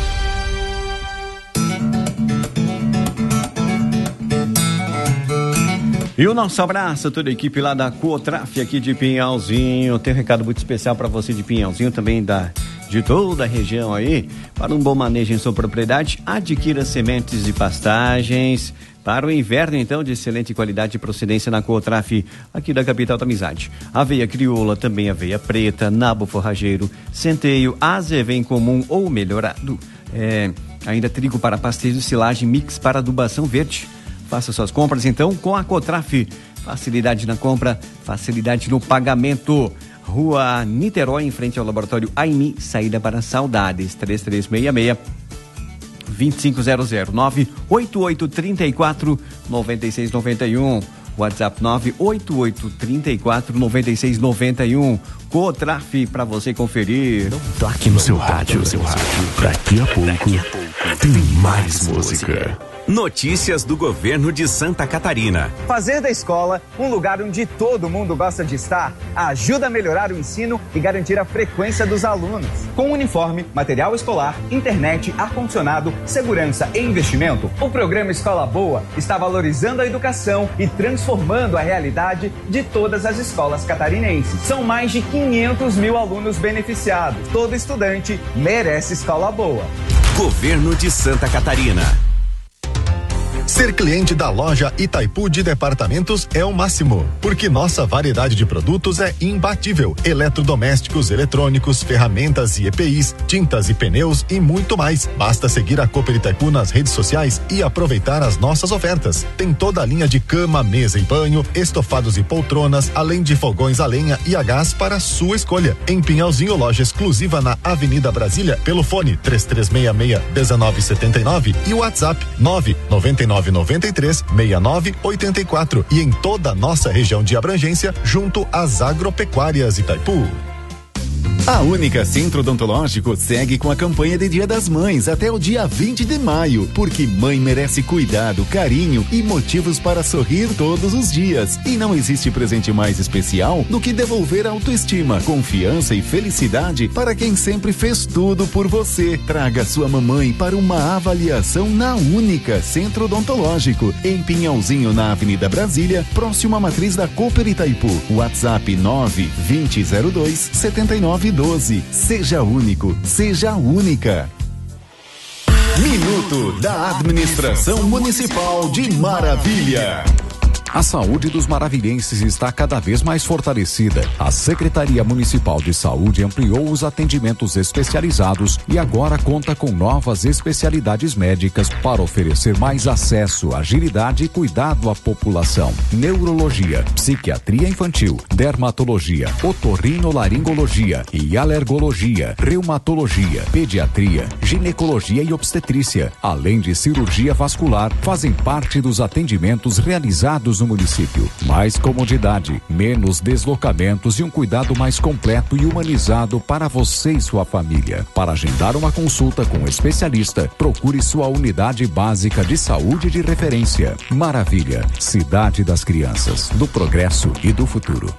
E o nosso abraço a toda a equipe lá da Cotraf aqui de Pinhalzinho. Tem um recado muito especial para você de Pinhalzinho, também da, de toda a região aí. Para um bom manejo em sua propriedade, adquira sementes e pastagens para o inverno, então, de excelente qualidade e procedência na Cotraf, aqui da capital da amizade. Aveia crioula, também aveia preta, nabo forrageiro, centeio, azevém comum ou melhorado. É, ainda trigo para pastejo, silagem, mix para adubação verde. Faça suas compras, então, com a Cotraf. Facilidade na compra, facilidade no pagamento. Rua Niterói, em frente ao laboratório A I M I, saída para Saudades, três três seis seis, dois cinco zero zero, nove oito oito, três quatro, nove seis nove um, WhatsApp nove oito oito, três quatro, nove seis nove um. Cotraf, para você conferir. Toque no seu rádio, seu rádio. Daqui a pouco tem mais música. Notícias do governo de Santa Catarina. Fazer da escola um lugar onde todo mundo gosta de estar ajuda a melhorar o ensino e garantir a frequência dos alunos. Com uniforme, material escolar, internet, ar-condicionado, segurança e investimento, o programa Escola Boa está valorizando a educação e transformando a realidade de todas as escolas catarinenses. São mais de quinhentos mil alunos beneficiados. Todo estudante merece escola boa. Governo de Santa Catarina. Ser cliente da loja Itaipu de Departamentos é o máximo, porque nossa variedade de produtos é imbatível. Eletrodomésticos, eletrônicos, ferramentas e E P Is, tintas e pneus e muito mais. Basta seguir a Cooper Itaipu nas redes sociais e aproveitar as nossas ofertas. Tem toda a linha de cama, mesa e banho, estofados e poltronas, além de fogões a lenha e a gás para a sua escolha. Em Pinhalzinho, loja exclusiva na Avenida Brasília, pelo fone três três seis seis, um nove sete nove e o WhatsApp nove nove nove nove três, seis nove oito quatro e em toda a nossa região de abrangência, junto às agropecuárias Itaipu. A Única Centro Odontológico segue com a campanha de Dia das Mães até o dia vinte de maio, porque mãe merece cuidado, carinho e motivos para sorrir todos os dias. E não existe presente mais especial do que devolver a autoestima, confiança e felicidade para quem sempre fez tudo por você. Traga sua mamãe para uma avaliação na Única Centro Odontológico, em Pinhalzinho, na Avenida Brasília, próximo à matriz da Cooper Itaipu. WhatsApp nove dois zero dois, sete nove doze. Seja único, seja única. Minuto da Administração Municipal de Maravilha. A saúde dos maravilhenses está cada vez mais fortalecida. A Secretaria Municipal de Saúde ampliou os atendimentos especializados e agora conta com novas especialidades médicas para oferecer mais acesso, agilidade e cuidado à população. Neurologia, psiquiatria infantil, dermatologia, otorrinolaringologia e alergologia, reumatologia, pediatria, ginecologia e obstetrícia, além de cirurgia vascular, fazem parte dos atendimentos realizados no município. Mais comodidade, menos deslocamentos e um cuidado mais completo e humanizado para você e sua família. Para agendar uma consulta com um especialista, procure sua unidade básica de saúde de referência. Maravilha, cidade das crianças, do progresso e do futuro.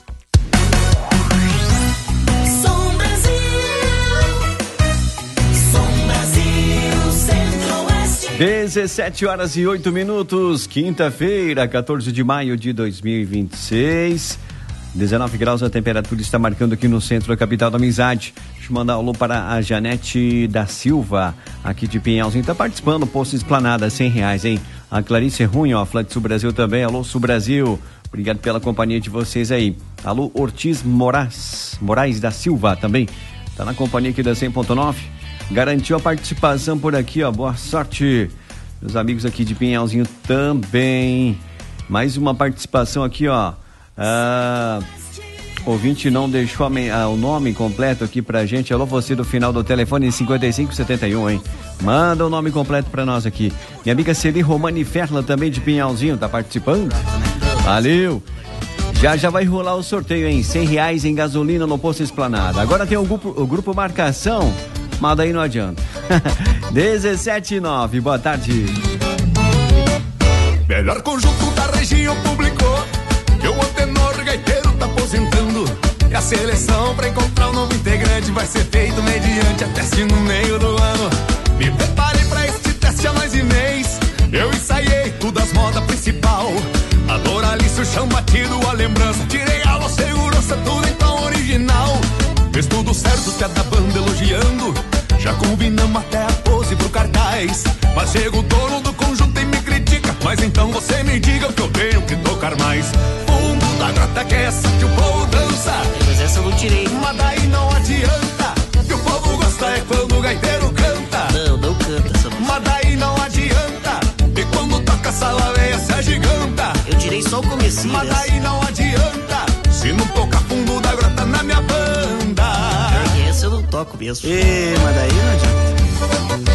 dezessete horas e oito minutos, quinta-feira, quatorze de maio de dois mil e vinte e seis. dezenove graus a temperatura está marcando aqui no centro da capital da amizade. Deixa eu mandar um alô para a Janete da Silva, aqui de Pinhalzinho. Está participando, Posto Esplanada, cem reais, hein? A Clarice Runho, ó, Flat Sul Brasil também. Alô, Sul Brasil. Obrigado pela companhia de vocês aí. Alô, Ortiz Moraes, Moraes da Silva também. Tá na companhia aqui da cem ponto nove. Garantiu a participação por aqui, ó. Boa sorte, meus amigos aqui de Pinhalzinho também. Mais uma participação aqui, ó. Ah, ouvinte não deixou a, a, o nome completo aqui pra gente. Alô, você do final do telefone cinquenta e cinco setenta e um, hein? Manda o nome completo pra nós aqui. Minha amiga Celi Romani Ferla, também de Pinhalzinho, tá participando? Valeu! Já já vai rolar o sorteio, hein? cem reais em gasolina no Posto Esplanada. Agora tem o grupo, o grupo Marcação, mas daí não adianta. dezessete e nove, boa tarde. Melhor conjunto da região publicou que o Antenor Gaiteiro tá aposentando. E a seleção pra encontrar um novo integrante vai ser feito mediante a teste no meio do ano. Me preparei pra este teste há mais de mês. Eu ensaiei tudo as modas principal. A Doralice, o chão batido, a lembrança. Tirei a voz, segurança, tudo em tom original. Fez tudo certo, até da banda elogiando. Já combinamos até a pose pro cartaz. Mas chega o dono do conjunto e me critica. Mas então você me diga o que eu tenho que tocar mais. Fundo da grota que é essa que o povo dança. Mas essa eu não tirei. Mas daí não adianta. Que o povo gosta é quando o gaiteiro canta. Não, não canta essa música. Mas daí não adianta. E quando toca a sala veia se agiganta. Eu tirei só o comecinho. Mas daí não adianta. Se não tocar fundo da grota na minha toco mesmo. Ê, mas daí não adianta.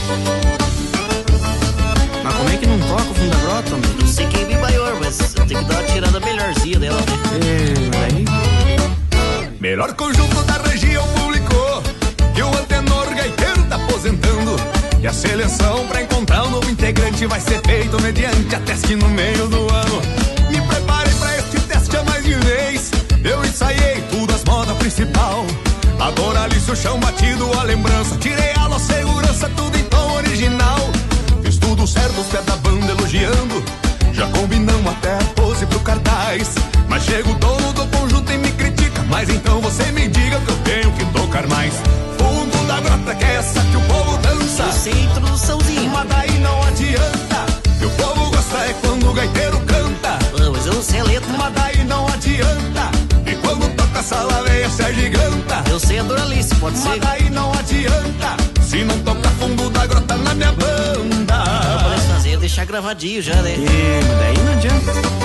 Mas como é que não toca o fundo da grota, homem? Não sei quem é maior, mas eu tenho que dar uma tirada melhorzinha dela, né? Ê, mas daí... Melhor conjunto da região publicou que o antenor gaiteiro tá aposentando. E a seleção pra encontrar um novo integrante vai ser feito mediante a teste no meio do ano. Me preparei pra este teste há mais de vez. Eu ensaiei tudo as modas principal. A Doralice, o chão batido, a lembrança. Tirei a la segurança, tudo em tom original. Fiz tudo certo, os pés da banda elogiando. Já combinamos até a pose pro cartaz. Mas chega o dono do conjunto e me critica. Mas então você me diga que eu tenho que tocar mais. Fundo da grota que é essa que o povo dança. Eu sei introduçãozinha. Mas daí não adianta. E o povo gosta é quando o gaiteiro canta. Não, mas eu não sei a letra. Mas daí não adianta. E quando toca a sala veia se agiganta. Eu sei a Doralice, pode ser. Mas daí não adianta. Se não toca fundo da grota na minha banda. Não, parece fazer é deixar gravadinho já, né? Ê, mas daí não adianta.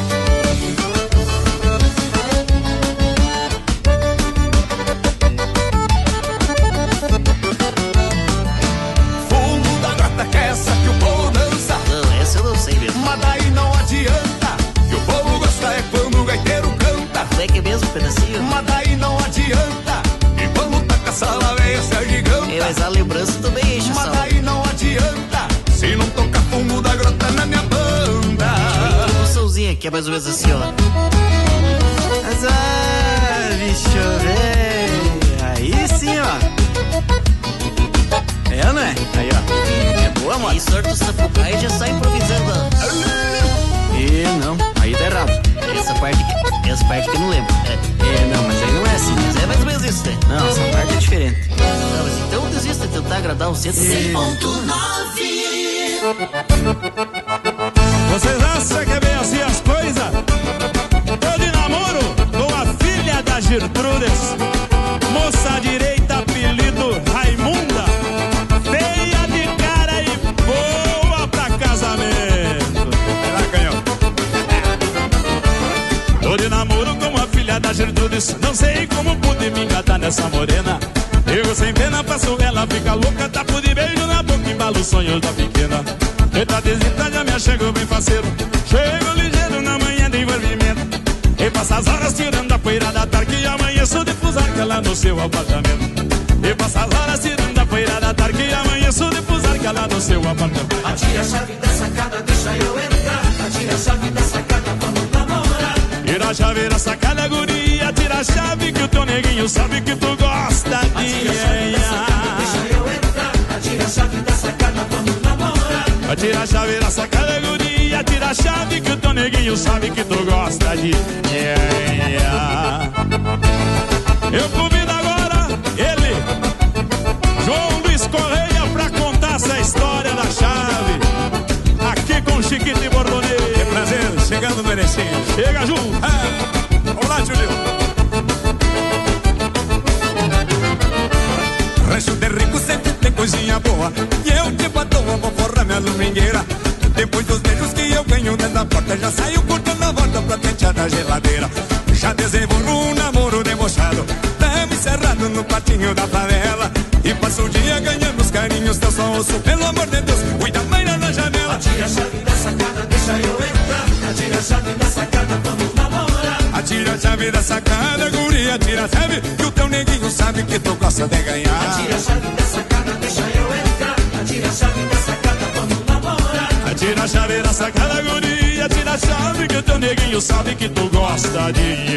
Mas daí não adianta. E o povo gosta é quando o gaiteiro canta. Como é que é mesmo, pedacinho? Mas daí não adianta. E quando taca a sala veia se agiganta. É, mas a lembrança também enche. Mas daí não adianta. Se não toca fundo da grota na minha banda. Uma introduçãozinha que é mais ou menos assim, ó. Mas, ah, bicho, velho. Aí sim, ó. É, né? Aí, ó. É boa, mano. E sorte o sapucaí já sai improvisando. E não, aí tá errado. Essa parte que, essa parte que eu não lembro. É, é não, mas aí não é assim. Mas é mais ou menos isso, né? Não, essa parte é diferente. Não, mas então desista de tentar agradar o centro. cem ponto nove. Vocês acham que é bem assim as coisas? Tô de namoro com a filha da Gertrudes. Moça direita, apelido Raimunda. Feia de cara e boa pra casamento. Vai lá, canhão. Tô de namoro com a filha da Gertrudes. Não sei como pude me engatar nessa morena. Eu sem pena passo ela, fica louca. Tapo de beijo na boca, embalo os sonhos da pequena. Eita desita, já me achego bem faceiro. Chego ligeiro na manhã de envolvimento. E passa as horas tirando a poeira da tarde. E amanheço de fusarca lá no seu apartamento. E passa as horas tirando a poeira da tarde. E amanheço de fusarca lá no seu apartamento. Atira a chave da sacada, deixa eu entrar. Atira a chave da sacada, vamos namorar. Tira a chave da sacada, guria. Tira a chave que o teu neguinho sabe que tu gosta de. Atira a chave da sacada, vamos namorar. Atira a chave da sacada, guria. Tira a chave que o teu neguinho sabe que tu gosta de. Yeah, yeah. Eu convido agora ele, João Luiz Correia, pra contar essa história da chave. Aqui com Chiquito e Bordonê. Que prazer, chegando no Erechinho. Chega, Ju. Ah. Olá, Júlio. Rancho de rico sempre tem coisinha boa. E eu de batom vou forrar minha domingueira. Depois dos beijos que eu ganho dentro da porta, já saio cortando a volta pra tentear da geladeira. Já desenvolvo um namoro debochado, tamo encerrado no quartinho da favela. E passo o dia ganhando os carinhos, teu só ouço, pelo amor de Deus, cuida mãe na janela. Atira a chave da sacada, deixa eu entrar. Atira a chave da sacada, vamos namorar. Atira a chave da sacada, guria, atira a chave, que o teu neguinho sabe que tu gosta de ganhar. Atira a chave da sacada, deixa eu entrar. Atira a chave da sacada, vamos namorar. Atira a chave da sacada, guria. Tira a chave que o teu neguinho sabe que tu gosta de.